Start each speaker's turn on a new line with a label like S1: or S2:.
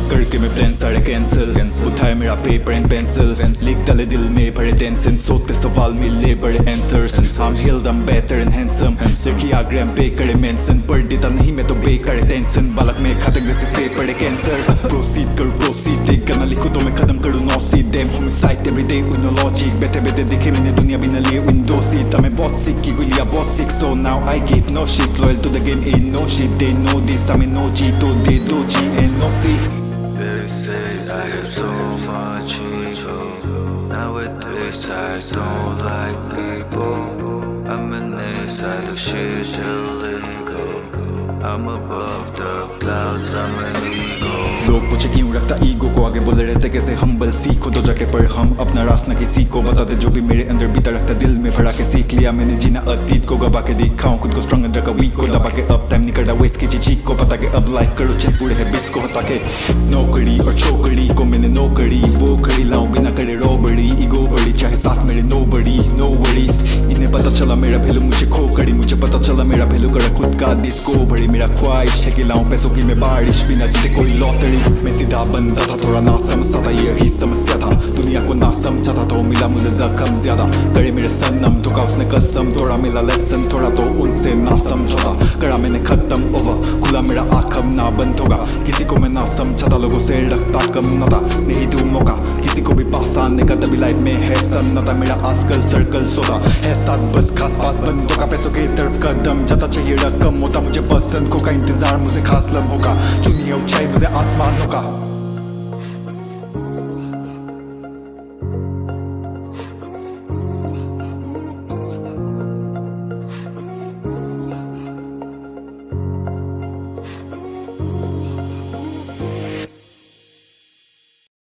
S1: करके मैं प्लान सारे कैंसिल उठाए मेरा पेपर एंड पेंसिल लिख डाले दिल में भरे टेंशन सोचते सवाल मिले बड़े answers I'm healed, I'm better and handsome देखिए आग्राम पे करे मेंशन पढ़ देता नहीं मैं तो बेकार टेंशन बालक में घातक जैसे फेफड़े कैंसर प्रोसीड करूँ प्रोसीड एक गाना लिखूँ तो मैं खत्म करूँ no seat damn homicide everyday with no logic बैठे बैठे देखे मैंने दुनिया बिना लिए विंडो सीट मैं बहुत सिक्की को लिया बहुत सिक so now I give no shit loyal to the game ain't no shit they know this I'm in no G तो they do G and no C.
S2: They say I have so much ego. Nowadays I don't like people. I'm an inside of shit illegal. I'm above the clouds, I'm an ego.
S1: लोग पूछे क्यों रखता ego को आगे बोले रहते कैसे humble सीखो तो जाके पर हम अपना रास्ता किसी को बता दे जो भी मेरे अंदर बीता रखता दिल में भरा के सीख लिया मैंने जीना अतीत को गवा के दिखाऊं खुद को स्ट्रॉन्ग अंदर का वीक को दबा के अब टाइम निकला वेस्ट की चीख को पता के अब लाइक करो चिल पूरे है बिट्स को हटा के नौकरी और छोकरी को मैंने नौकरी वो घड़ी लाऊं बिना करे रॉबरी ईगो बड़ी चाहे साथ मेरे नो बड़ी नो वरीज इन्हें पता चला मेरा भेलू मुझे खो कड़ी मुझे पता चला मेरा भेलू कड़ा खुद का डिस्को भरी मेरा ख्वाहिश है कि लाऊं पैसों की मैं बारिश बिना जिसे कोई लॉटरी मैं सीधा बंदा था थोड़ा ना समझता था यही समस्या था दुनिया को ना समझा था तो मिला मुझे जख्म ज्यादा करे मेरे सनम धोखा उसने कसम थोड़ा मिला लेसन थोड़ा तो उनसे ना समझौता करा मैंने खत्म ओवर खुला मेरा आखम ना बंद होगा किसी को मैं ना समझा था लोगों से रखता कम ना था नहीं दूं मौका किसी को भी पास आने का तभी लाइफ में है सन्नाटा मेरा आजकल सर्कल सोता है साथ बस खास पास बंदों का पैसों की तरफ कदम जाता चाहिए रकम होता मुझे पसंद को का इंतजार मुझे खास लम्हों का चुनिया ऊंचाई मुझे आसमानों का